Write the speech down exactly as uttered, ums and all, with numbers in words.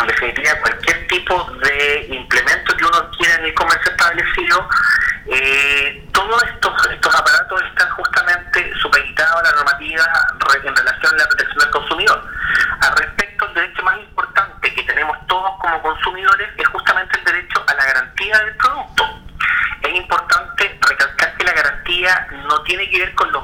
en definitiva cualquier tipo de implemento que uno quiera en el comercio establecido, eh, todos estos, estos aparatos están justamente supeditados a la normativa en relación a la protección del consumidor. Al respecto, el derecho más importante que tenemos todos como consumidores es justamente el derecho a la garantía del producto. Es importante recalcar que la garantía no tiene que ver con los